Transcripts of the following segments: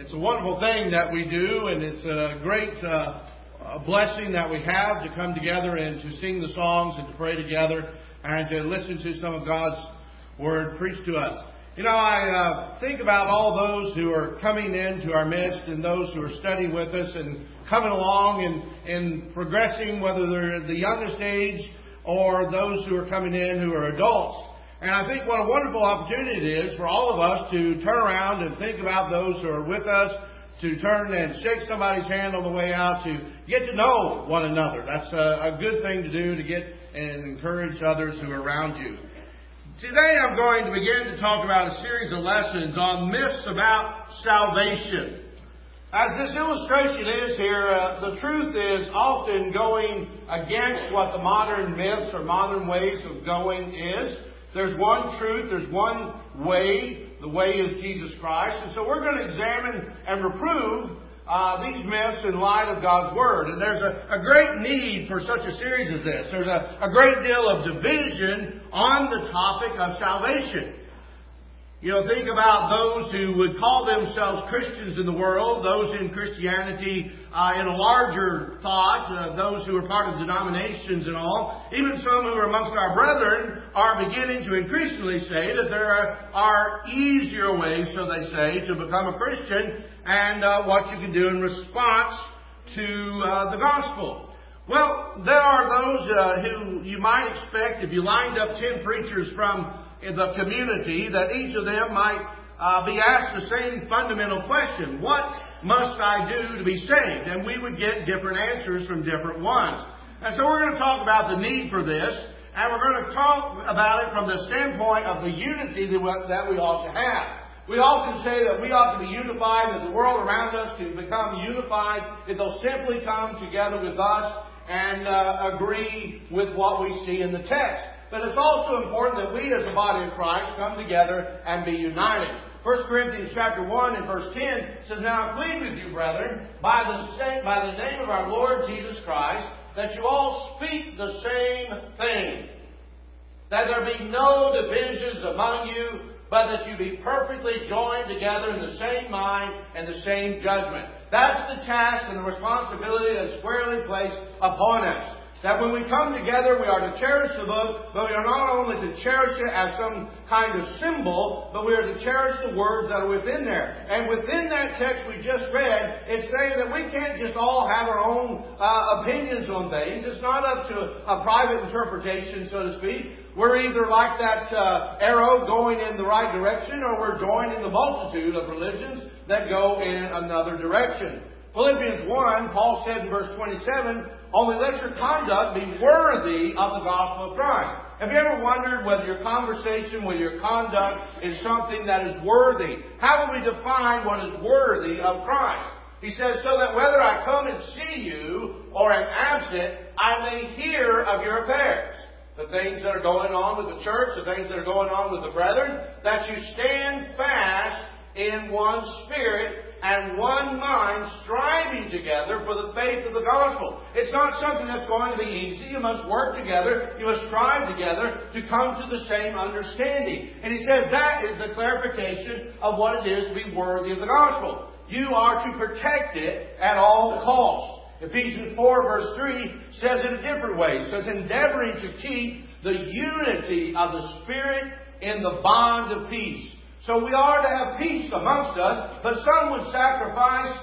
It's a wonderful thing that we do, and it's a great blessing that we have to come together and to sing the songs and to pray together and to listen to some of God's Word preached to us. You know, I think about all those who are coming into our midst and those who are studying with us and coming along and progressing, whether they're at the youngest age or those who are coming in who are adults. And I think what a wonderful opportunity it is for all of us to turn around and think about those who are with us, to turn and shake somebody's hand on the way out, to get to know one another. That's a good thing to do, to get and encourage others who are around you. Today I'm going to begin to talk about a series of lessons on myths about salvation. As this illustration is here, the truth is often going against what the modern myths or modern ways of going is. There's one truth, there's one way. The way is Jesus Christ. And so we're going to examine and reprove these myths in light of God's Word. And there's a great need for such a series as this. There's a great deal of division on the topic of salvation. You know, think about those who would call themselves Christians in the world, those in Christianity in a larger thought, those who are part of denominations and all. Even some who are amongst our brethren are beginning to increasingly say that there are easier ways, so they say, to become a Christian and what you can do in response to the gospel. Well, there are those who you might expect, if you lined up 10 preachers from in the community, that each of them might be asked the same fundamental question: what must I do to be saved? And we would get different answers from different ones. And so we're going to talk about the need for this, and we're going to talk about it from the standpoint of the unity that we ought to have. We often say that we ought to be unified, that the world around us can become unified if they'll simply come together with us and agree with what we see in the text. But it's also important that we as the body of Christ come together and be united. 1 Corinthians chapter 1 and verse 10 says, "Now I plead with you, brethren, by the name of our Lord Jesus Christ, that you all speak the same thing, that there be no divisions among you, but that you be perfectly joined together in the same mind and the same judgment." That's the task and the responsibility that's squarely placed upon us. That when we come together, we are to cherish the book, but we are not only to cherish it as some kind of symbol, but we are to cherish the words that are within there. And within that text we just read, it's saying that we can't just all have our own opinions on things. It's not up to a private interpretation, so to speak. We're either like that arrow going in the right direction, or we're joining the multitude of religions that go in another direction. Philippians 1, Paul said in verse 27, "Only let your conduct be worthy of the gospel of Christ." Have you ever wondered whether your conversation, whether your conduct is something that is worthy? How do we define what is worthy of Christ? He says, "So that whether I come and see you or am absent, I may hear of your affairs." The things that are going on with the church, the things that are going on with the brethren, that you stand fast in one spirit and one mind, striving together for the faith of the gospel. It's not something that's going to be easy. You must work together. You must strive together to come to the same understanding. And he says that is the clarification of what it is to be worthy of the gospel. You are to protect it at all costs. Ephesians 4 verse 3 says it a different way. It says, "Endeavoring to keep the unity of the Spirit in the bond of peace." So we are to have peace amongst us, but some would sacrifice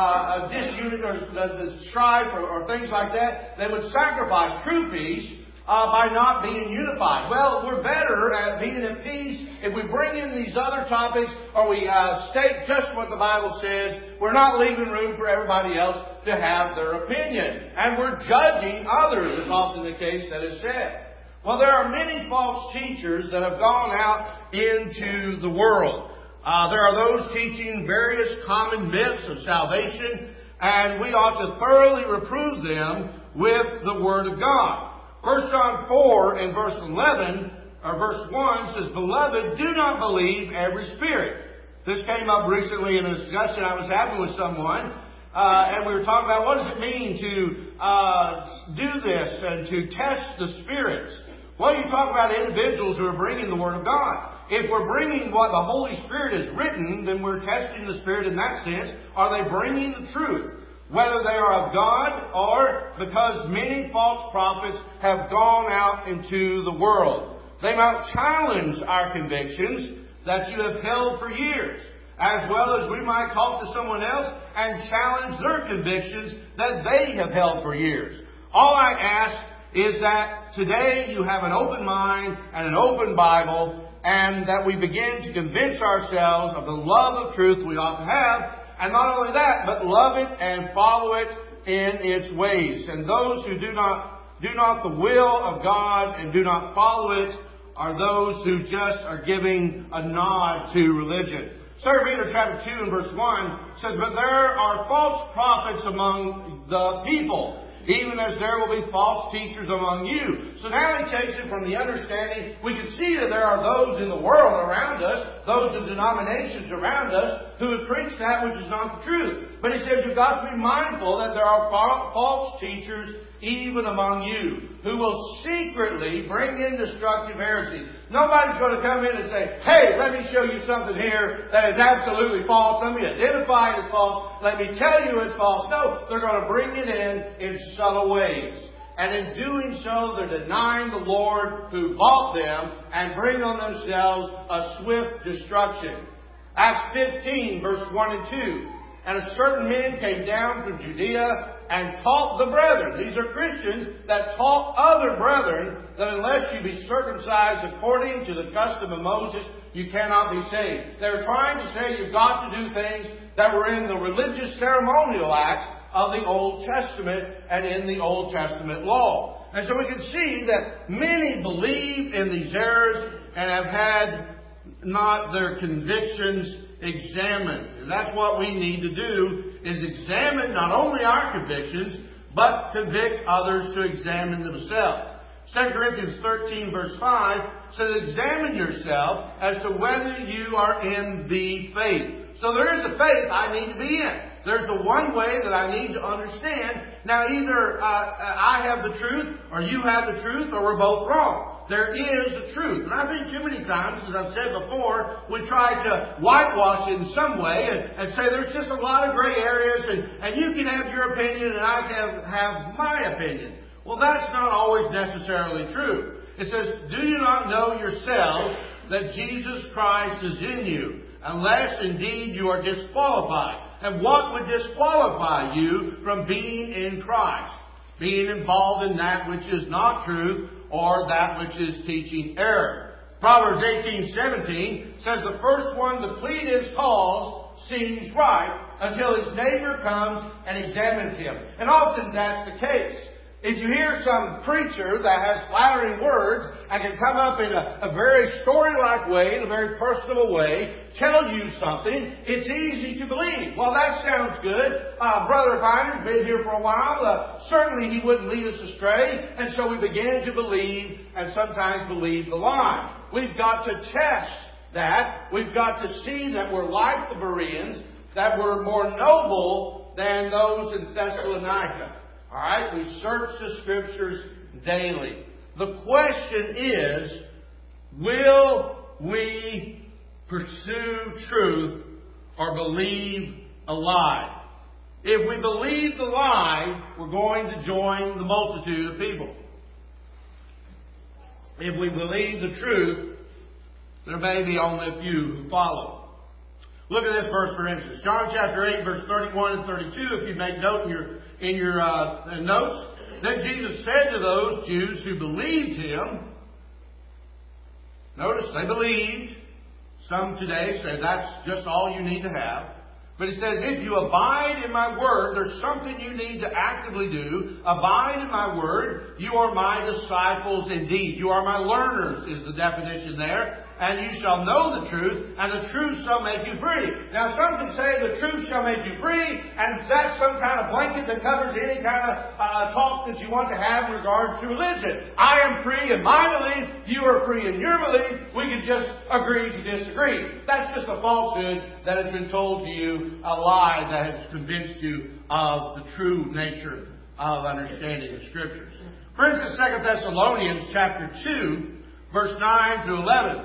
disunity or strife or things like that. They would sacrifice true peace by not being unified. Well, we're better at being at peace if we bring in these other topics, or we state just what the Bible says. We're not leaving room for everybody else to have their opinion. And we're judging others, is often the case that is said. Well, there are many false teachers that have gone out into the world. There are those teaching various common myths of salvation, and we ought to thoroughly reprove them with the Word of God. 1 John 4 and verse 11, or verse 1 says, "Beloved, do not believe every spirit." This came up recently in a discussion I was having with someone, and we were talking about what does it mean to do this and to test the spirits. Well, you talk about individuals who are bringing the Word of God. if we're bringing what the Holy Spirit has written, then we're testing the Spirit in that sense. Are they bringing the truth? Whether they are of God or because many false prophets have gone out into the world. They might challenge our convictions that you have held for years, as well as we might talk to someone else and challenge their convictions that they have held for years. All I ask is that today you have an open mind and an open Bible, and that we begin to convince ourselves of the love of truth we ought to have, and not only that, but love it and follow it in its ways. And those who do not the will of God and do not follow it are those who just are giving a nod to religion. 2 Peter chapter 2 and verse 1 says, "But there are false prophets among the people, even as there will be false teachers among you." So now he takes it from the understanding, we can see that there are those in the world around us, those in denominations around us, who would preach that which is not the truth. But he says you've got to be mindful that there are false teachers even among you, who will secretly bring in destructive heresies. Nobody's going to come in and say, "Hey, let me show you something here that is absolutely false. Let me identify it as false. Let me tell you it's false." No, they're going to bring it in subtle ways. And in doing so, they're denying the Lord who bought them and bring on themselves a swift destruction. Acts 15, verse 1 and 2. "And a certain men came down from Judea and taught the brethren." These are Christians that taught other brethren that unless you be circumcised according to the custom of Moses, you cannot be saved. They're trying to say you've got to do things that were in the religious ceremonial acts of the Old Testament and in the Old Testament law. And so we can see that many believe in these errors and have had not their convictions examined. And that's what we need to do, is examine not only our convictions, but convict others to examine themselves. 2 Corinthians 13 verse 5 says, "Examine yourself as to whether you are in the faith." So there is a faith I need to be in. There's the one way that I need to understand. Now either I have the truth, or you have the truth, or we're both wrong. There is the truth. And I think too many times, as I've said before, we try to whitewash it in some way and say there's just a lot of gray areas and you can have your opinion and I can have my opinion. Well, that's not always necessarily true. It says, "Do you not know yourselves that Jesus Christ is in you, unless indeed you are disqualified?" And what would disqualify you from being in Christ? Being involved in that which is not truth, or that which is teaching error. Proverbs 18:17 says, "The first one to plead his cause seems right until his neighbor comes and examines him." And often that's the case. If you hear some preacher that has flattering words and can come up in a very story-like way, in a very personal way, tell you something, it's easy to believe. Well, that sounds good. Brother Viner's been here for a while. Certainly he wouldn't lead us astray. And so we began to believe, and sometimes believe the lie. We've got to test that. We've got to see that we're like the Bereans, that we're more noble than those in Thessalonica. All right? We search the Scriptures daily. The question is, will we pursue truth or believe a lie? If we believe the lie, we're going to join the multitude of people. If we believe the truth, there may be only a few who follow. Look at this verse, for instance. John chapter 8, verse 31 and 32, if you make note in your notes. "Then Jesus said to those Jews who believed him," notice, they believed. Some today say that's just all you need to have. But he says, "If you abide in my word," there's something you need to actively do. "Abide in my word, you are my disciples indeed." You are my learners is the definition there. "And you shall know the truth, and the truth shall make you free." Now, some can say the truth shall make you free, and that's some kind of blanket that covers any kind of talk that you want to have in regards to religion. I am free in my belief, you are free in your belief, we can just agree to disagree. That's just a falsehood that has been told to you, a lie that has convinced you of the true nature of understanding the Scriptures. For instance, 2 Thessalonians chapter 2, verse 9 through 11.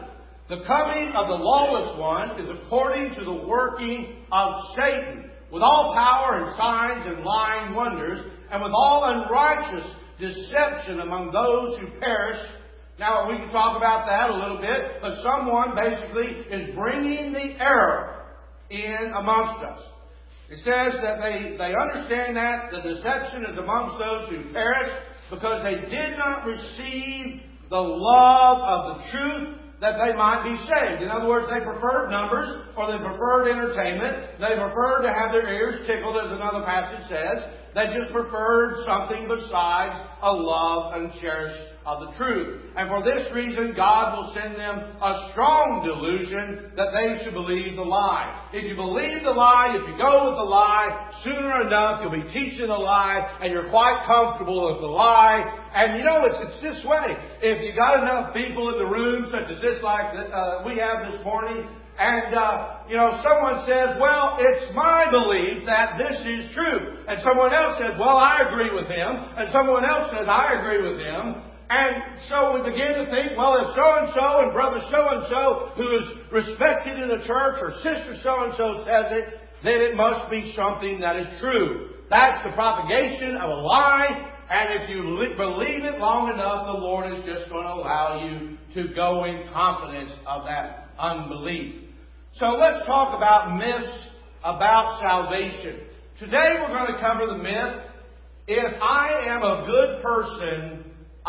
The coming of the lawless one is according to the working of Satan, with all power and signs and lying wonders, and with all unrighteous deception among those who perish. Now, we can talk about that a little bit, but someone basically is bringing the error in amongst us. It says that they understand that the deception is amongst those who perish because they did not receive the love of the truth that they might be saved. In other words, they preferred numbers, or they preferred entertainment. They preferred to have their ears tickled, as another passage says. They just preferred something besides a love and cherish of the truth. And for this reason, God will send them a strong delusion that they should believe the lie. If you believe the lie, if you go with the lie, sooner enough you'll be teaching the lie, and you're quite comfortable with the lie. And you know, it's this way. If you got enough people in the room, such as this, like we have this morning, and, someone says, well, it's my belief that this is true. And someone else says, well, I agree with him. And someone else says, I agree with him. And so we begin to think, well, if so-and-so and brother so-and-so, who is respected in the church, or sister so-and-so says it, then it must be something that is true. That's the propagation of a lie. And if you believe it long enough, the Lord is just going to allow you to go in confidence of that unbelief. So let's talk about myths about salvation. Today we're going to cover the myth, if I am a good person,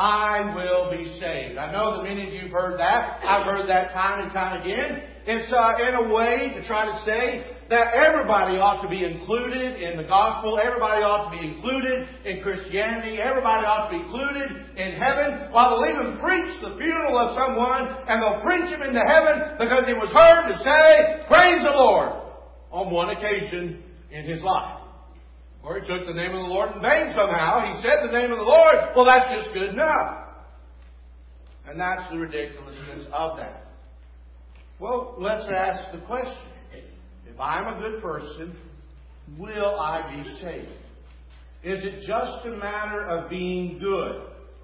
I will be saved. I know that many of you have heard that. I've heard that time and time again. It's in a way to try to say that everybody ought to be included in the gospel. Everybody ought to be included in Christianity. Everybody ought to be included in heaven. While they'll even preach the funeral of someone, and they'll preach him into heaven because he was heard to say, praise the Lord, on one occasion in his life. Or he took the name of the Lord in vain somehow. He said the name of the Lord. Well, that's just good enough. And that's the ridiculousness of that. Well, let's ask the question. If I'm a good person, will I be saved? Is it just a matter of being good?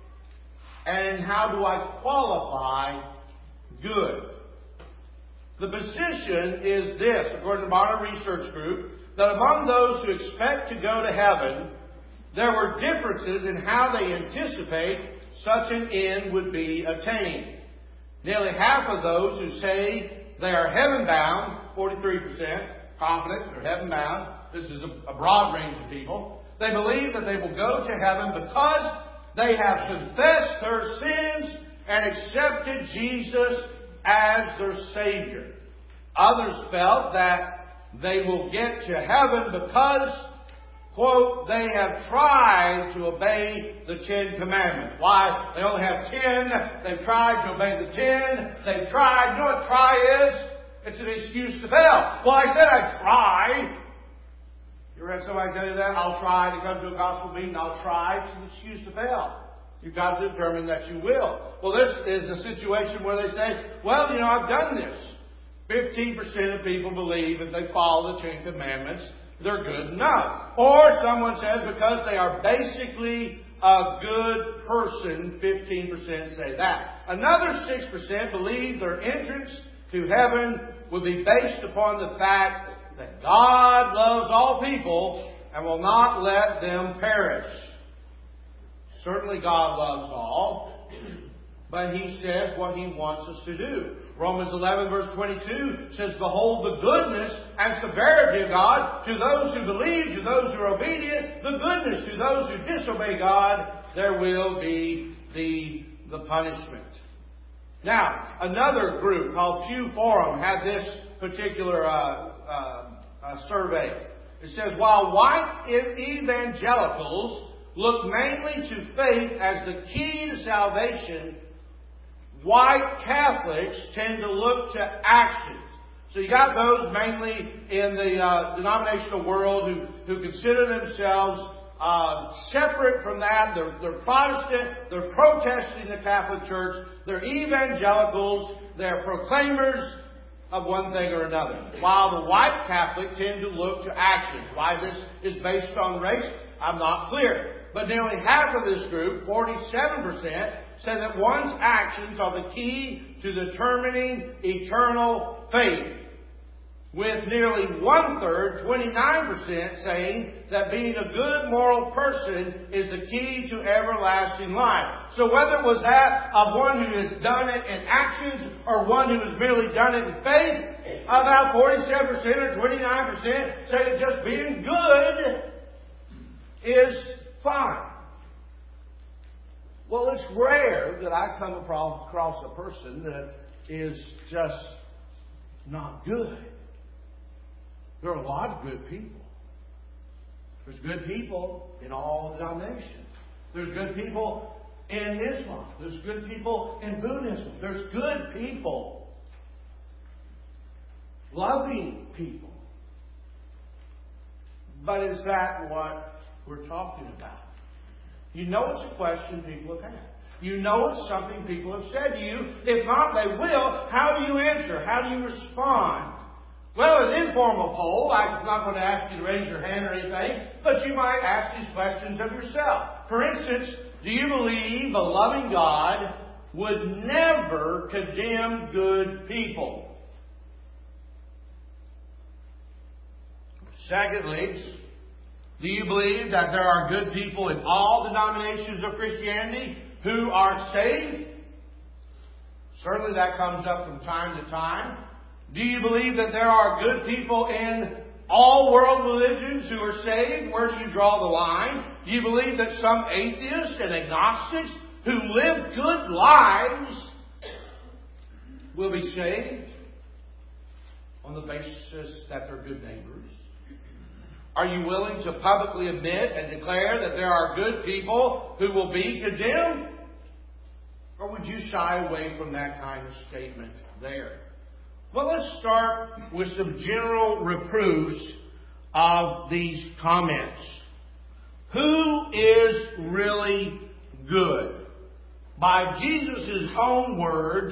And how do I qualify good? The position is this, according to the Barna Research Group, that among those who expect to go to heaven, there were differences in how they anticipate such an end would be attained. Nearly half of those who say they are heaven-bound, 43%, confident they're heaven-bound. This is a broad range of people. They believe that they will go to heaven because they have confessed their sins and accepted Jesus as their Savior. Others felt that they will get to heaven because, quote, they have tried to obey the 10 Commandments. Why? They only have 10. They've tried to obey the 10. They've tried. You know what try is? It's an excuse to fail. Well, I said I'd try. You ever had somebody tell you that? I'll try to come to a gospel meeting. I'll try. It's an excuse to fail. You've got to determine that you will. Well, this is a situation where they say, well, I've done this. 15% of people believe if they follow the 10 Commandments, they're good enough. Or someone says because they are basically a good person, 15% say that. Another 6% believe their entrance to heaven would be based upon the fact that God loves all people and will not let them perish. Certainly God loves all, but He says what He wants us to do. Romans 11 verse 22 says, behold the goodness and severity of God to those who believe, to those who are obedient, the goodness to those who disobey God, there will be the punishment. Now, another group called Pew Forum had this particular survey. It says, while white evangelicals look mainly to faith as the key to salvation, white Catholics tend to look to actions. So you got those mainly in the denominational world who consider themselves separate from that. They're Protestant. They're protesting the Catholic Church. They're evangelicals. They're proclaimers of one thing or another. While the white Catholic tend to look to actions. Why this is based on race, I'm not clear. But nearly half of this group, 47%, said that one's actions are the key to determining eternal faith. With nearly 1/3, 29%, saying that being a good moral person is the key to everlasting life. So whether it was that of one who has done it in actions or one who has merely done it in faith, about 47% or 29% say that just being good is fine. Well, it's rare that I come across a person that is just not good. There are a lot of good people. There's good people in all denominations. There's good people in Islam. There's good people in Buddhism. There's good people. Loving people. But is that what we're talking about? You know it's a question people have had. You know it's something people have said to you. If not, they will. How do you answer? How do you respond? Well, an informal poll, I'm not going to ask you to raise your hand or anything, but you might ask these questions of yourself. For instance, do you believe a loving God would never condemn good people? Secondly, do you believe that there are good people in all denominations of Christianity who are saved? Certainly that comes up from time to time. Do you believe that there are good people in all world religions who are saved? Where do you draw the line? Do you believe that some atheists and agnostics who live good lives will be saved on the basis that they're good neighbors? Are you willing to publicly admit and declare that there are good people who will be condemned? Or would you shy away from that kind of statement there? Well, let's start with some general reproofs of these comments. Who is really good? By Jesus' own words,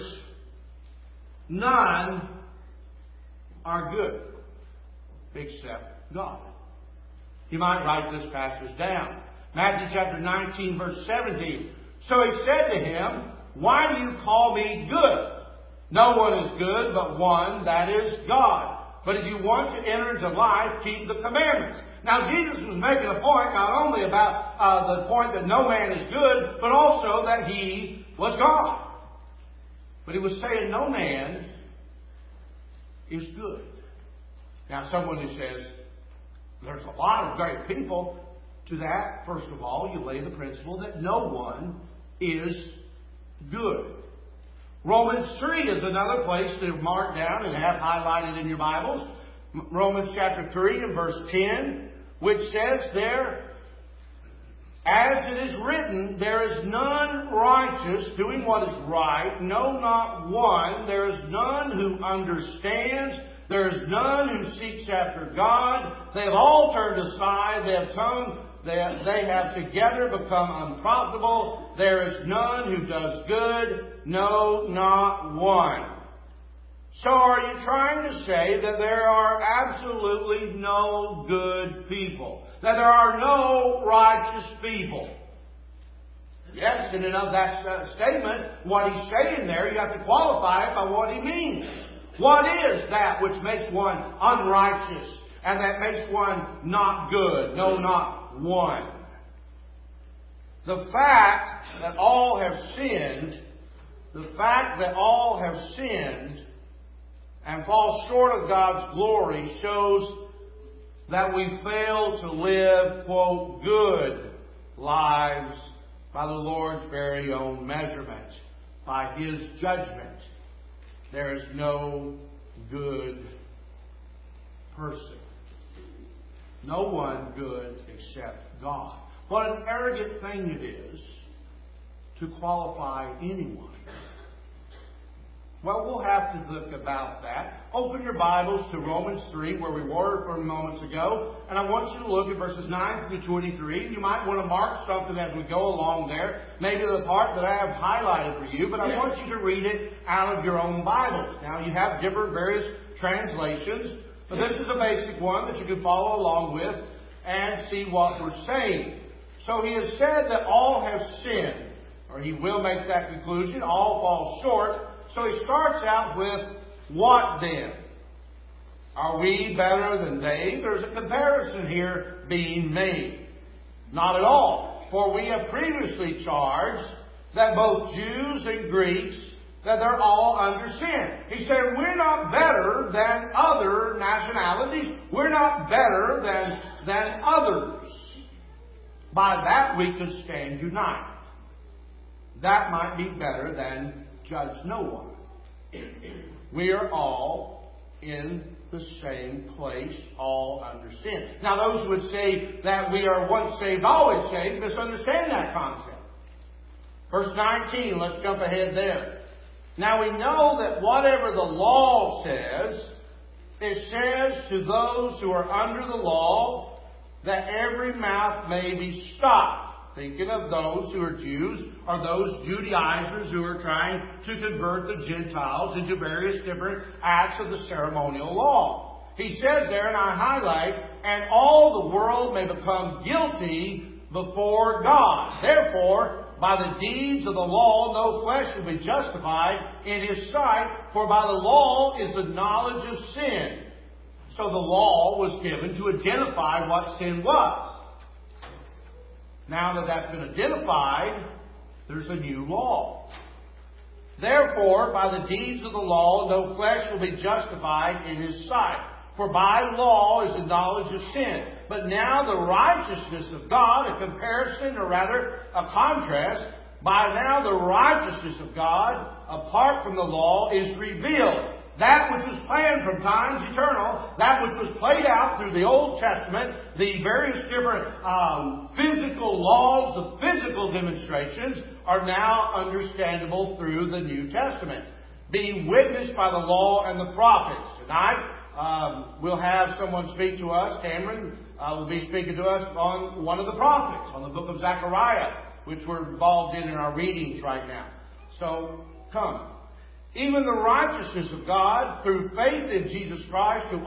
none are good except God. You might write this passage down. Matthew chapter 19, verse 17. So he said to him, "Why do you call me good? No one is good but one, that is God. But if you want to enter into life, keep the commandments." Now Jesus was making a point not only about the point that no man is good, but also that He was God. But He was saying no man is good. Now someone who says, there's a lot of great people, to that, first of all, you lay the principle that no one is good. Romans 3 is another place to mark down and have highlighted in your Bibles. Romans chapter 3 and verse 10, which says there, "As it is written, there is none righteous, doing what is right, no, not one. There is none who understands. There is none who seeks after God. They have all turned aside. They have together become unprofitable. There is none who does good, no, not one." So are you trying to say that there are absolutely no good people? That there are no righteous people? Yes, in and of that statement, what he's saying there, you have to qualify it by what he means. What is that which makes one unrighteous and that makes one not good? No, not one. The fact that all have sinned, and fall short of God's glory shows that we fail to live, quote, good lives by the Lord's very own measurement, by His judgment. There is no good person. No one good except God. What an arrogant thing it is to qualify anyone. Well, we'll have to look about that. Open your Bibles to Romans 3, where we were for moments ago. And I want you to look at verses 9 through 23. You might want to mark something as we go along there. Maybe the part that I have highlighted for you. But I want you to read it out of your own Bible. Now, you have different various translations. But this is a basic one that you can follow along with and see what we're saying. So he has said that all have sinned. or he will make that conclusion. All fall short. So he starts out with, what then? Are we better than they? There's a comparison here being made. Not at all. For we have previously charged that both Jews and Greeks, that they're all under sin. He said, we're not better than other nationalities. We're not better than others. By that we could stand united. That might be better than judge no one. We are all in the same place, all under sin. Now those who would say that we are once saved, always saved, misunderstand that concept. Verse 19, let's jump ahead there. Now we know that whatever the law says, it says to those who are under the law that every mouth may be stopped. Thinking of those who are Jews, or those Judaizers who are trying to convert the Gentiles into various different acts of the ceremonial law. He says there, and I highlight, and all the world may become guilty before God. Therefore, by the deeds of the law, no flesh will be justified in His sight, for by the law is the knowledge of sin. So the law was given to identify what sin was. Now that that's been identified, there's a new law. Therefore, by the deeds of the law, no flesh will be justified in His sight. For by law is the knowledge of sin. But now the righteousness of God, a comparison, or rather a contrast, by now the righteousness of God, apart from the law, is revealed. That which was planned from times eternal, that which was played out through the Old Testament, the various different physical laws, the physical demonstrations, are now understandable through the New Testament, being witnessed by the law and the prophets. Tonight, we'll have someone speak to us. Cameron will be speaking to us on one of the prophets, on the book of Zechariah, which we're involved in our readings right now. So, come. Even the righteousness of God through faith in Jesus Christ on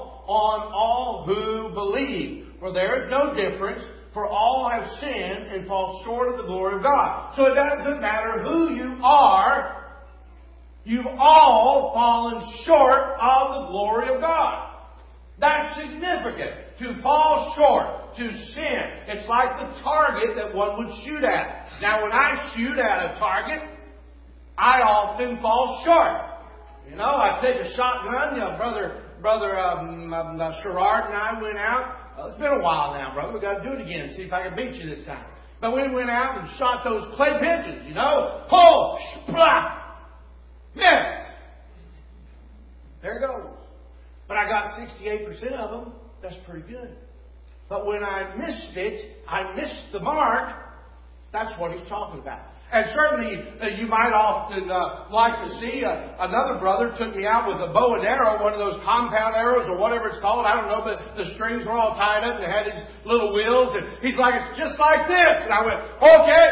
all who believe. For there is no difference, for all have sinned and fall short of the glory of God. So it doesn't matter who you are, you've all fallen short of the glory of God. That's significant. To fall short, to sin. It's like the target that one would shoot at. Now when I shoot at a target, I often fall short. You know, I take a shotgun. You know, brother Sherrard and I went out. It's been a while now, brother. We got to do it again. See if I can beat you this time. But we went out and shot those clay pigeons. You know, pull, splat, missed. There it goes. But I got 68% of them. That's pretty good. But when I missed it, I missed the mark. That's what he's talking about. And certainly, you might often like to see another brother took me out with a bow and arrow, one of those compound arrows or whatever it's called. I don't know, but the strings were all tied up and it had these little wheels. And he's like, it's just like this. And I went, okay.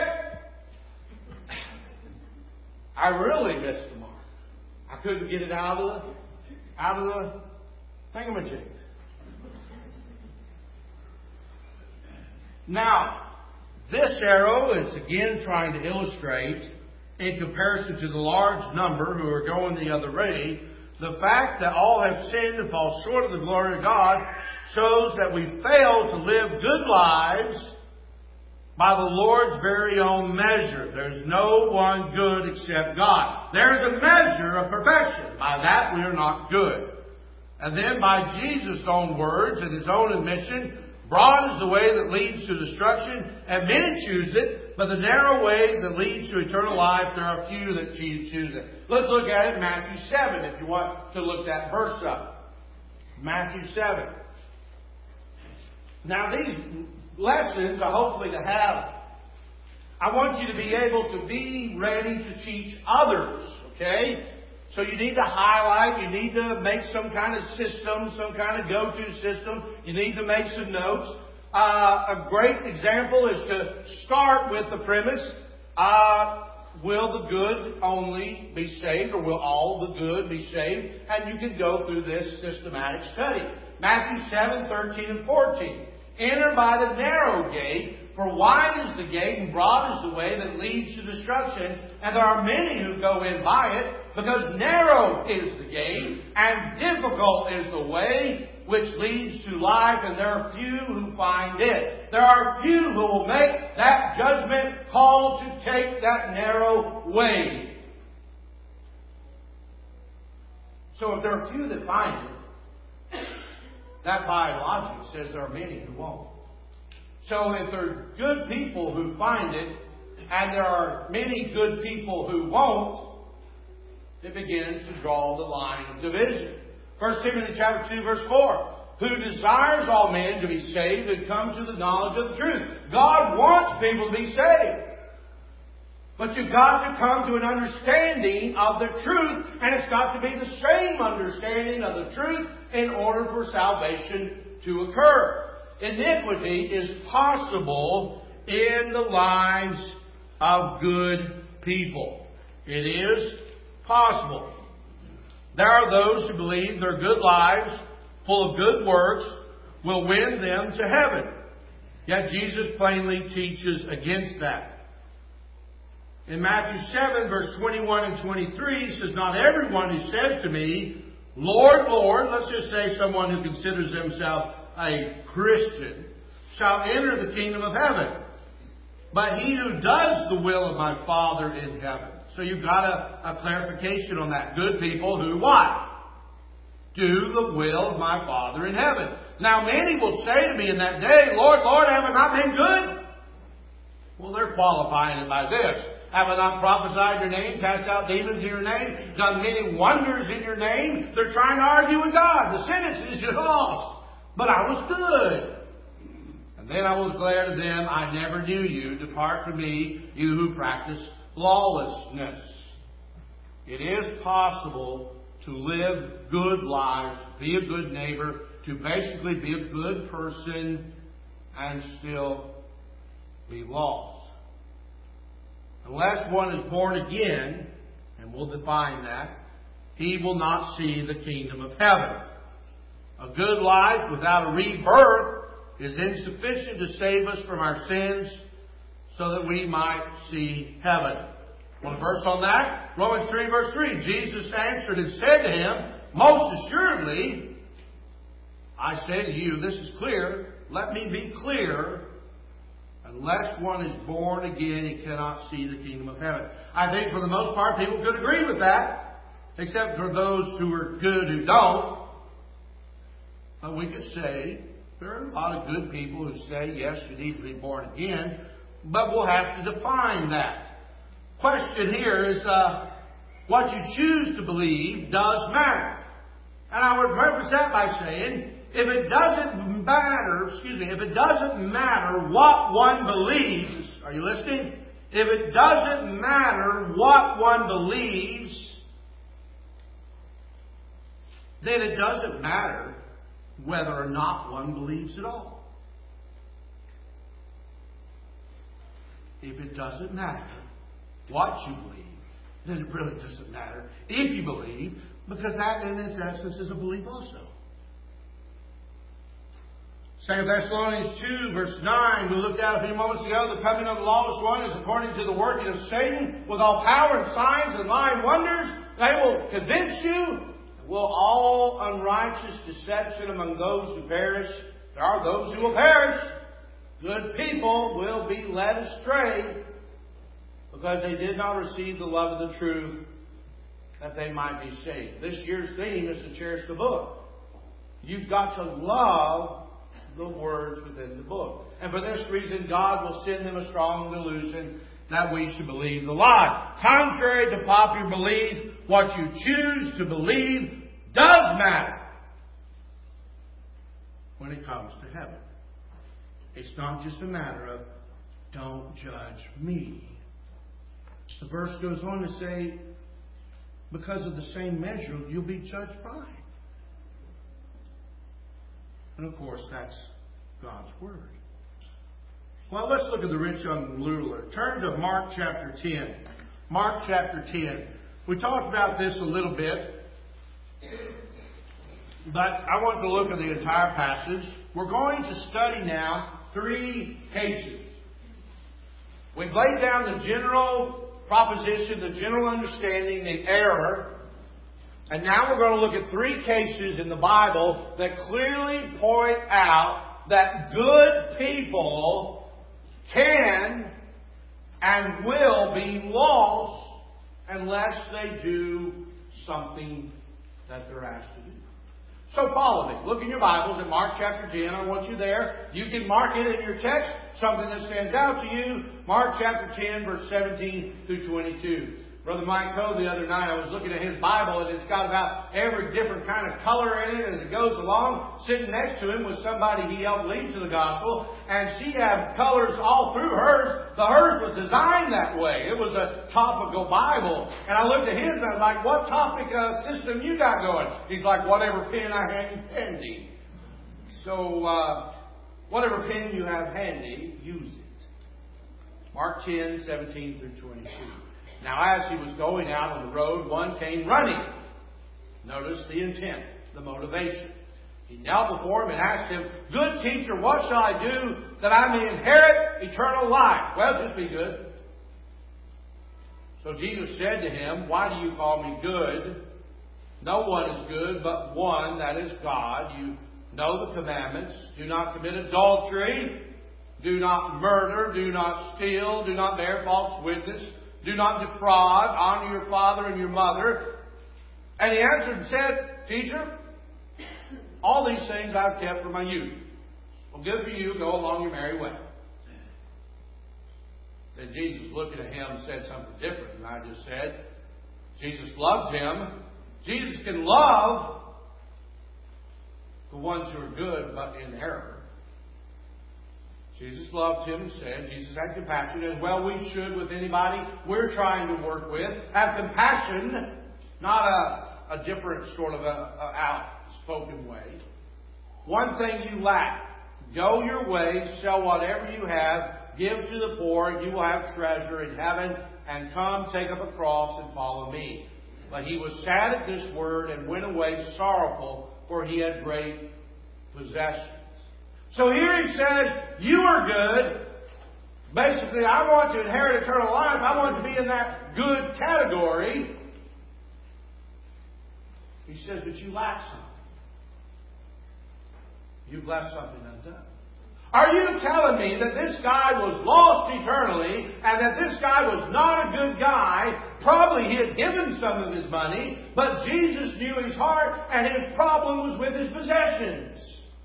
I really missed the mark. I couldn't get it out of the thingamajig. Now, this arrow is again trying to illustrate, in comparison to the large number who are going the other way, the fact that all have sinned and fall short of the glory of God shows that we fail to live good lives by the Lord's very own measure. There's no one good except God. There's a measure of perfection. By that we are not good. And then by Jesus' own words and His own admission, broad is the way that leads to destruction, and many choose it, but the narrow way that leads to eternal life, there are few that choose it. Let's look at it, Matthew 7, if you want to look that verse up. Matthew 7. Now these lessons are hopefully to have, I want you to be able to be ready to teach others, okay? So you need to highlight, you need to make some kind of system, some kind of go-to system. You need to make some notes. A great example is to start with the premise, will the good only be saved, or will all the good be saved? And you can go through this systematic study. Matthew 7, 13 and 14. Enter by the narrow gate, for wide is the gate and broad is the way that leads to destruction, and there are many who go in by it, because narrow is the gate, and difficult is the way which leads to life, and there are few who find it. There are few who will make that judgment call to take that narrow way. So if there are few that find it, that by logic says there are many who won't. So if there are good people who find it, and there are many good people who won't, it begins to draw the line of division. 1 Timothy chapter 2, verse 4. Who desires all men to be saved and come to the knowledge of the truth. God wants people to be saved. But you've got to come to an understanding of the truth, and it's got to be the same understanding of the truth in order for salvation to occur. Iniquity is possible in the lives of good people. It is possible. There are those who believe their good lives, full of good works, will win them to heaven. Yet Jesus plainly teaches against that. In Matthew 7, verse 21 and 23, he says, Not everyone who says to me, Lord, Lord, let's just say someone who considers himself a Christian, shall enter the kingdom of heaven, but he who does the will of my Father in heaven. So you've got a clarification on that. Good people who what? Do the will of my Father in heaven. Now many will say to me in that day, Lord, Lord, have I not been good? Well, they're qualifying it by this. Have I not prophesied in your name, cast out demons in your name, done many wonders in your name? They're trying to argue with God. The sentence is you lost. But I was good. And then I will declare to them, I never knew you. Depart from me, you who practice lawlessness. It is possible to live good lives, to be a good neighbor, to basically be a good person and still be lost. Unless one is born again, and we'll define that, he will not see the kingdom of heaven. A good life without a rebirth is insufficient to save us from our sins so that we might see heaven. Want a verse on that? Romans 3, verse 3. Jesus answered and said to him, Most assuredly, I say to you, this is clear, let me be clear, unless one is born again, he cannot see the kingdom of heaven. I think for the most part, people could agree with that, except for those who are good who don't. But we could say there are a lot of good people who say, yes, you need to be born again, but we'll have to define that. Question here is, what you choose to believe does matter. And I would preface that by saying, if it doesn't matter what one believes, are you listening? If it doesn't matter what one believes, then it doesn't matter whether or not one believes at all. If it doesn't matter what you believe, then it really doesn't matter if you believe, because that in its essence is a belief also. 2 Thessalonians 2, verse 9, we looked at a few moments ago, the coming of the lawless one is according to the working of Satan, with all power and signs and lying wonders. They will convince you. Will all unrighteous deception among those who perish? There are those who will perish. Good people will be led astray because they did not receive the love of the truth that they might be saved. This year's theme is to cherish the book. You've got to love the words within the book. And for this reason, God will send them a strong delusion that we should believe the lie. Contrary to popular belief, what you choose to believe does matter when it comes to heaven. It's not just a matter of, don't judge me. The verse goes on to say, because of the same measure, you'll be judged by. And of course, that's God's Word. Well, let's look at the rich young ruler. Turn to Mark chapter 10. Mark chapter 10. We talked about this a little bit. But I want to look at the entire passage. We're going to study now 3 cases. We've laid down the general proposition, the general understanding, the error. And now we're going to look at 3 cases in the Bible that clearly point out that good people can and will be lost unless they do something that they're asked to do. So follow me. Look in your Bibles in Mark chapter 10. I want you there. You can mark it in your text. Something that stands out to you. Mark chapter 10, verse 17 through 22. Brother Mike Cole, the other night, I was looking at his Bible, and it's got about every different kind of color in it as it goes along. Sitting next to him was somebody he helped lead to the gospel, and she had colors all through hers. The hers was designed that way. It was a topical Bible. And I looked at his, and I was like, what topic system you got going? He's like, whatever pen I have handy. So, whatever pen you have handy, use it. Mark 10, 17 through 22. Now, as he was going out on the road, one came running. Notice the intent, the motivation. He knelt before him and asked him, "Good teacher, what shall I do that I may inherit eternal life?" Well, just be good. So Jesus said to him, "Why do you call me good? No one is good but one, that is God. You know the commandments. Do not commit adultery. Do not murder. Do not steal. Do not bear false witness. Do not defraud. Honor your father and your mother." And he answered and said, "Teacher, all these things I've kept from my youth." Well, good for you. Go along your merry way. Then Jesus, looking at him, said something different than I just said. Jesus loved him. Jesus can love the ones who are good but in error. Jesus loved him and said, Jesus had compassion, as well we should with anybody we're trying to work with. Have compassion, not a different sort of a outspoken way. One thing you lack. Go your way, sell whatever you have, give to the poor, and you will have treasure in heaven, and come take up a cross and follow me. But he was sad at this word and went away sorrowful, for he had great possessions. So here he says, you are good. Basically, I want to inherit eternal life. I want to be in that good category. He says, but you lack something. You've left something undone. Are you telling me that this guy was lost eternally and that this guy was not a good guy? Probably he had given some of his money, but Jesus knew his heart and his problem was with his possessions.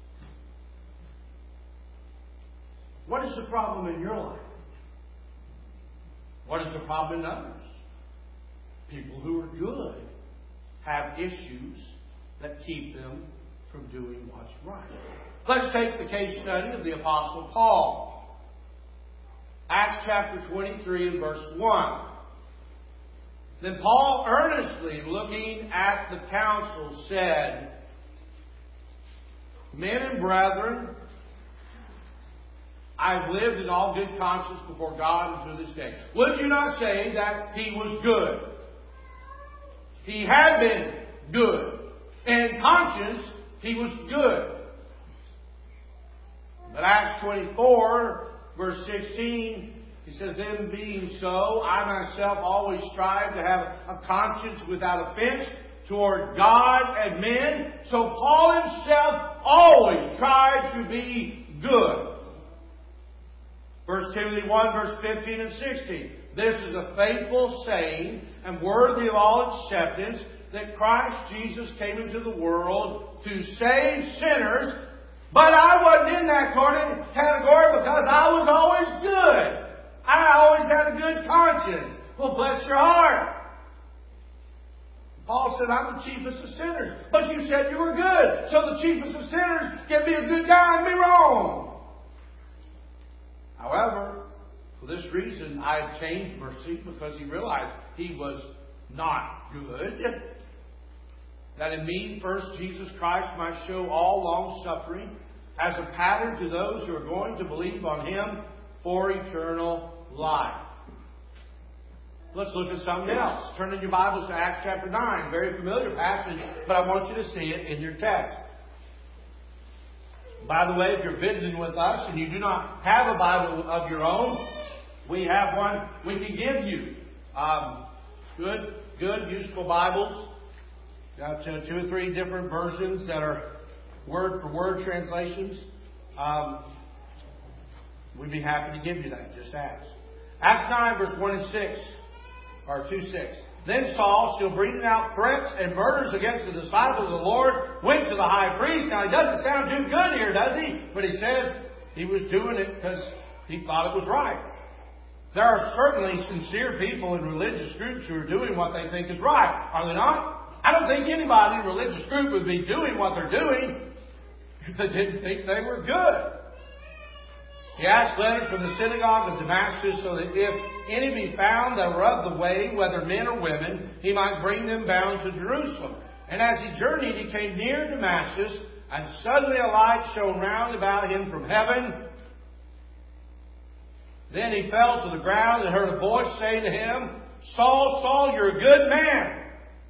What is the problem in your life? What is the problem in others? People who are good have issues that keep them from doing what's right. Let's take the case study of the Apostle Paul. Acts chapter 23 and verse 1. Then Paul, earnestly looking at the council, said, "Men and brethren, I've lived in all good conscience before God unto this day." Would you not say that he was good? He had been good. In conscience, he was good. But Acts 24, verse 16, he says, "Then being so, I myself always strive to have a conscience without offense toward God and men." So Paul himself always tried to be good. 1 Timothy 1, verse 15 and 16. "This is a faithful saying and worthy of all acceptance, that Christ Jesus came into the world to save sinners. But I wasn't in that category because I was always good. I always had a good conscience." Well, bless your heart. Paul said, "I'm the chiefest of sinners." But you said you were good. So the chiefest of sinners can be a good guy and be wrong. However, for this reason, I obtained mercy, because he realized he was not good, that in me first Jesus Christ might show all long-suffering as a pattern to those who are going to believe on Him for eternal life. Let's look at something else. Turn in your Bibles to Acts chapter 9. Very familiar passage, but I want you to see it in your text. By the way, if you're visiting with us and you do not have a Bible of your own, we have one we can give you. Good, useful Bibles. Got 2 or 3 different versions that are word-for-word translations. We'd be happy to give you that. Just ask. Acts 9, verse 1 and 6. Or 2:6. Then Saul, still breathing out threats and murders against the disciples of the Lord, went to the high priest. Now, he doesn't sound too good here, does he? But he says he was doing it because he thought it was right. There are certainly sincere people in religious groups who are doing what they think is right. Are they not? I don't think anybody in a religious group would be doing what they're doing if they didn't think they were good. He asked letters from the synagogue of Damascus so that if any be found that were of the way, whether men or women, he might bring them bound to Jerusalem. And as he journeyed, he came near Damascus, and suddenly a light shone round about him from heaven. Then he fell to the ground and heard a voice say to him, Saul, Saul, you're a good man.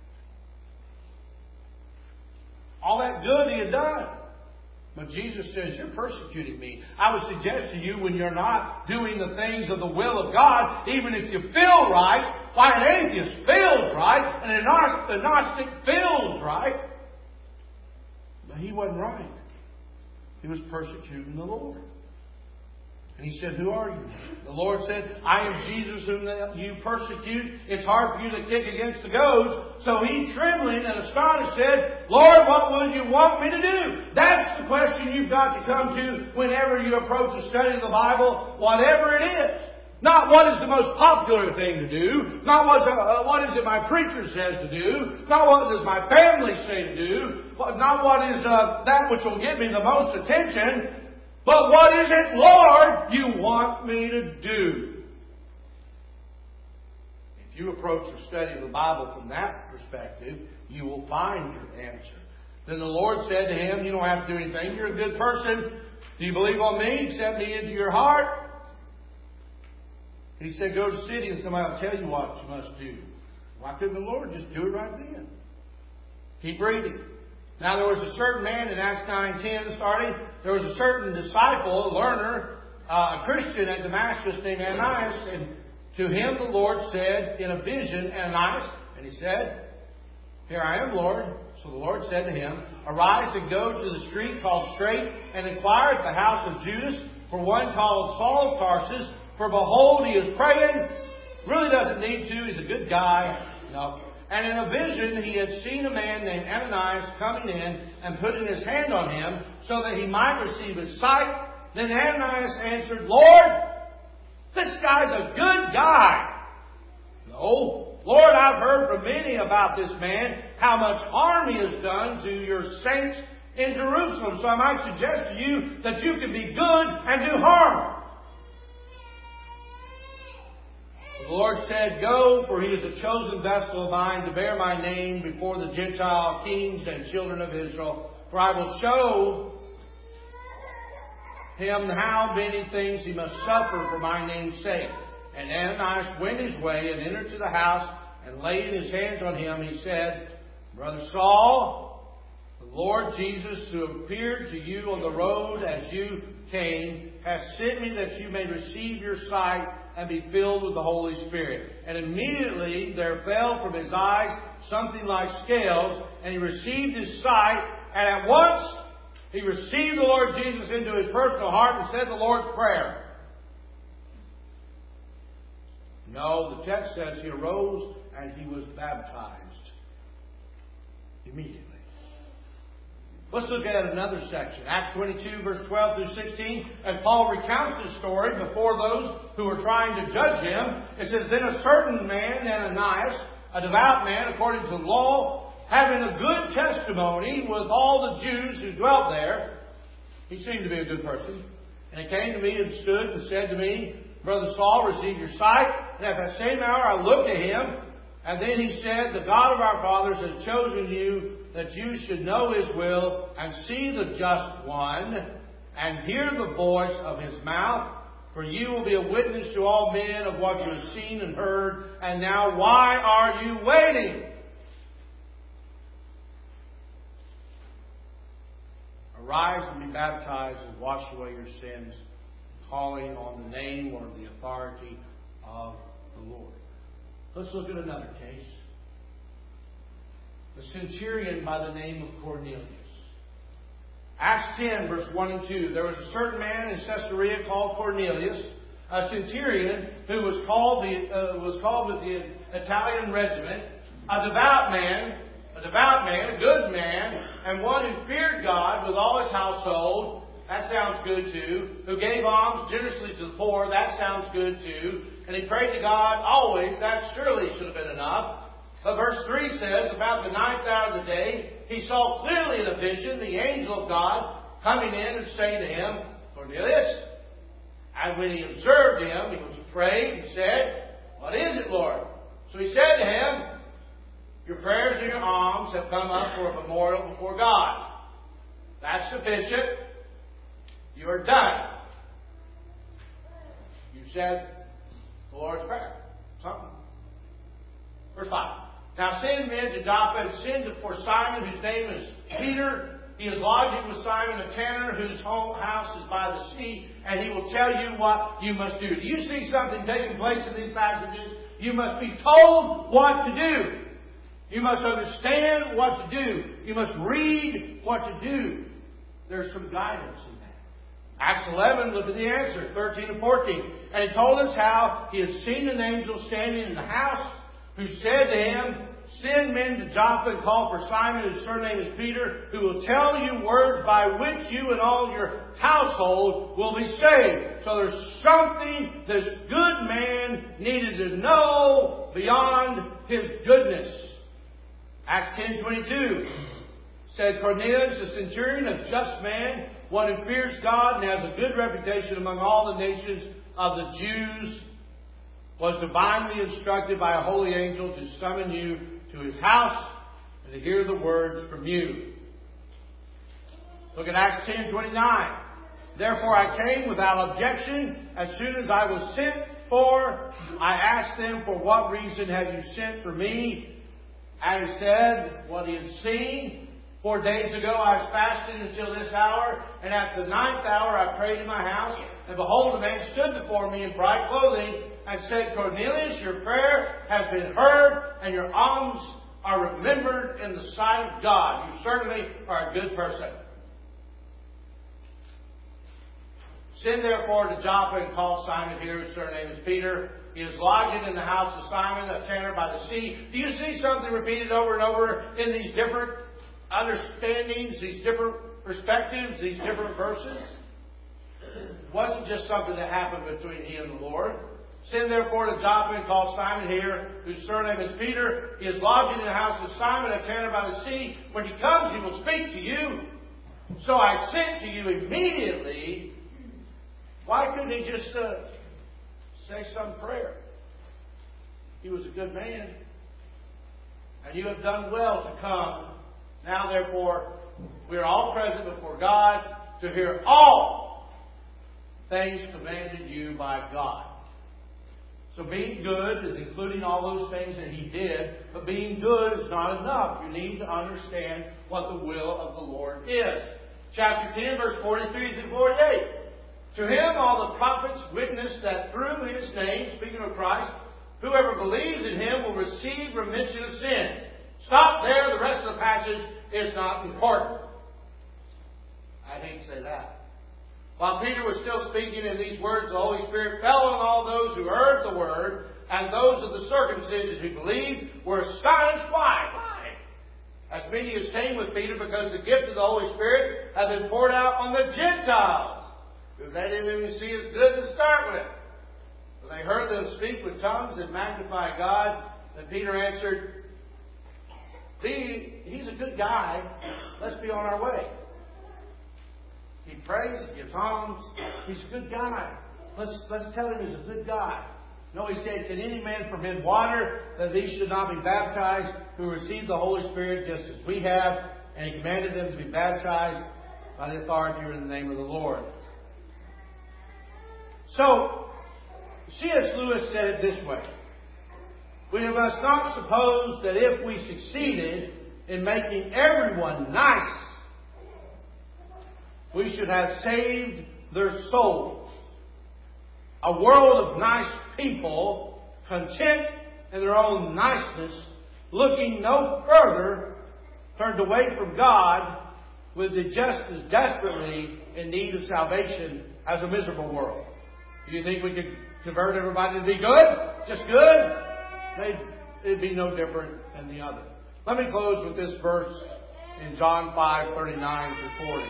All that good he had done. But Jesus says, you're persecuting me. I would suggest to you, when you're not doing the things of the will of God, even if you feel right, why an atheist feels right, and an agnostic feels right. But he wasn't right. He was persecuting the Lord. And he said, who are you? The Lord said, I am Jesus whom you persecute. It's hard for you to kick against the goads. So he, trembling and astonished, said, Lord, what would you want me to do? That's the question you've got to come to whenever you approach a study of the Bible, whatever it is. Not what is the most popular thing to do. Not what is it my preacher says to do. Not what does my family say to do. Not what is that which will give me the most attention. But what is it, Lord, you want me to do? If you approach the study of the Bible from that perspective, you will find your answer. Then the Lord said to him, you don't have to do anything. You're a good person. Do you believe on me? Accept me into your heart. He said, go to the city and somebody will tell you what you must do. Why couldn't the Lord just do it right then? Keep reading. Now there was a certain man in Acts 9:10 starting. There was a certain disciple, a learner, a Christian at Damascus named Ananias. And to him the Lord said in a vision, Ananias, and he said, here I am, Lord. So the Lord said to him, arise and go to the street called Straight and inquire at the house of Judas for one called Saul of Tarsus. For behold, he is praying. Really doesn't need to. He's a good guy. No. And in a vision, he had seen a man named Ananias coming in and putting his hand on him so that he might receive his sight. Then Ananias answered, Lord, this guy's a good guy. No. Lord, I've heard from many about this man, how much harm he has done to your saints in Jerusalem. So I might suggest to you that you can be good and do harm. The Lord said, go, for he is a chosen vessel of mine to bear my name before the Gentile kings and children of Israel. For I will show him how many things he must suffer for my name's sake. And Ananias went his way and entered to the house, and laying his hands on him, he said, Brother Saul, the Lord Jesus, who appeared to you on the road as you came, has sent me that you may receive your sight and be filled with the Holy Spirit. And immediately there fell from his eyes something like scales, and he received his sight, and at once he received the Lord Jesus into his personal heart and said the Lord's Prayer. No, the text says he arose and he was baptized immediately. Let's look at another section. Acts 22, verse 12 through 16. As Paul recounts his story before those who were trying to judge him, it says, Then a certain man, Ananias, a devout man according to the law, having a good testimony with all the Jews who dwelt there, he seemed to be a good person. And he came to me and stood and said to me, Brother Saul, receive your sight. And at that same hour I looked at him, and then he said, The God of our fathers has chosen you, that you should know his will and see the just one and hear the voice of his mouth. For you will be a witness to all men of what you have seen and heard. And now why are you waiting? Arise and be baptized and wash away your sins, calling on the name or the authority of the Lord. Let's look at another case. The centurion by the name of Cornelius. Acts 10, verse 1 and 2. There was a certain man in Caesarea called Cornelius, a centurion who was called with the Italian regiment, a devout man, a good man, and one who feared God with all his household. That sounds good too. Who gave alms generously to the poor. That sounds good too. And he prayed to God always. That surely should have been enough. But verse 3 says, about the 9th hour of the day, he saw clearly in a vision the angel of God coming in and saying to him, Cornelius. And when he observed him, he was afraid and said, What is it, Lord? So he said to him, Your prayers and your alms have come up for a memorial before God. That's sufficient. You are done. You said the Lord's Prayer. Something. Verse 5. Now send men to Joppa and send for Simon, whose name is Peter. He is lodging with Simon the tanner, whose house is by the sea, and he will tell you what you must do. Do you see something taking place in these passages? You must be told what to do. You must understand what to do. You must read what to do. There's some guidance in that. Acts 11, look at the answer, 13 and 14. And he told us how he had seen an angel standing in the house, who said to him, Send men to Joppa and call for Simon, whose surname is Peter, who will tell you words by which you and all your household will be saved. So there's something this good man needed to know beyond his goodness. Acts 10:22 said, Cornelius, a centurion, a just man, one who fears God and has a good reputation among all the nations of the Jews, was divinely instructed by a holy angel to summon you to his house and to hear the words from you. Look at Acts 10:29. Therefore I came without objection. As soon as I was sent for, I asked them, For what reason have you sent for me? And he said what he had seen. 4 days ago I was fasting until this hour, and at the 9th hour I prayed in my house, and behold, a man stood before me in bright clothing, and said, Cornelius, your prayer has been heard, and your alms are remembered in the sight of God. You certainly are a good person. Send therefore to Joppa and call Simon here, whose surname is Peter. He is lodging in the house of Simon, a tanner by the sea. Do you see something repeated over and over in these different understandings, these different perspectives, these different verses? It wasn't just something that happened between he and the Lord. Send therefore to Joppa and call Simon here, whose surname is Peter. He is lodging in the house of Simon, a tanner by the sea. When he comes, he will speak to you. So I sent to you immediately. Why couldn't he just say some prayer? He was a good man. And you have done well to come. Now, therefore, we are all present before God to hear all things commanded you by God. So being good is including all those things that he did, but being good is not enough. You need to understand what the will of the Lord is. Chapter 10, verse 43 through 48. To him all the prophets witness that through his name, speaking of Christ, whoever believes in him will receive remission of sins. Stop there. The rest of the passage is not important. I hate to say that. While Peter was still speaking in these words, the Holy Spirit fell on all those who heard the word, and those of the circumcision who believed were astonished. Why? As many as came with Peter, because the gift of the Holy Spirit had been poured out on the Gentiles, who they didn't even see as good to start with. When they heard them speak with tongues and magnify God, then Peter answered, He's a good guy. Let's be on our way. He prays, he gives alms. He's a good guy. Let's tell him he's a good guy. No, he said, Can any man forbid water that these should not be baptized who receive the Holy Spirit just as we have? And he commanded them to be baptized by the authority in the name of the Lord. So, C.S. Lewis said it this way. We must not suppose that if we succeeded in making everyone nice, we should have saved their souls. A world of nice people, content in their own niceness, looking no further, turned away from God, would be just as desperately in need of salvation as a miserable world. Do you think we could convert everybody to be good? Just good? It'd be no different than the other. Let me close with this verse in John 5:39 through 40.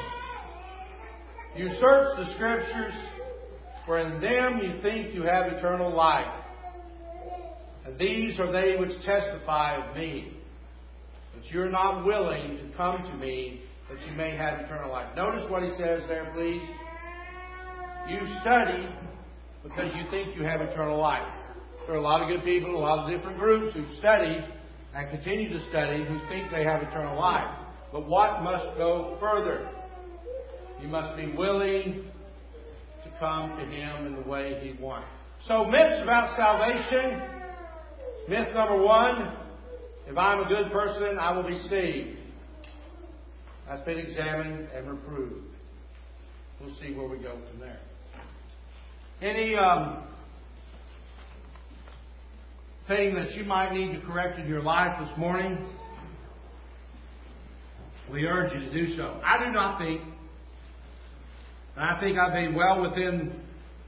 You search the Scriptures, for in them you think you have eternal life. And these are they which testify of me. But you're not willing to come to me that you may have eternal life. Notice what he says there, please. You study because you think you have eternal life. There are a lot of good people, a lot of different groups who study and continue to study who think they have eternal life. But what must go further? You must be willing to come to Him in the way He wants. So myths about salvation. Myth number one, if I'm a good person, I will be saved. That's been examined and reproved. We'll see where we go from there. Any thing that you might need to correct in your life this morning, we urge you to do so. I do not think, and I think I've been well within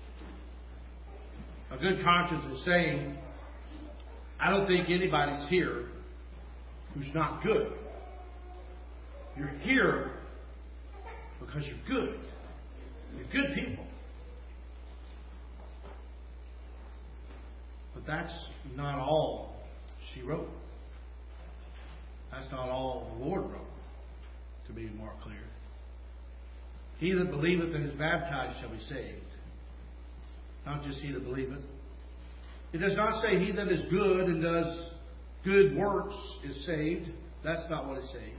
a good conscience in saying, I don't think anybody's here who's not good. You're here because you're good. You're good people. But that's not all she wrote. That's not all the Lord wrote, to be more clear. He that believeth and is baptized shall be saved. Not just he that believeth. It does not say he that is good and does good works is saved. That's not what it says.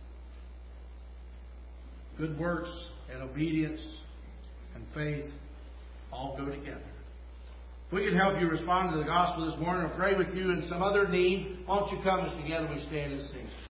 Good works and obedience and faith all go together. If we can help you respond to the gospel this morning or pray with you in some other need, why don't you come as together we stand and sing.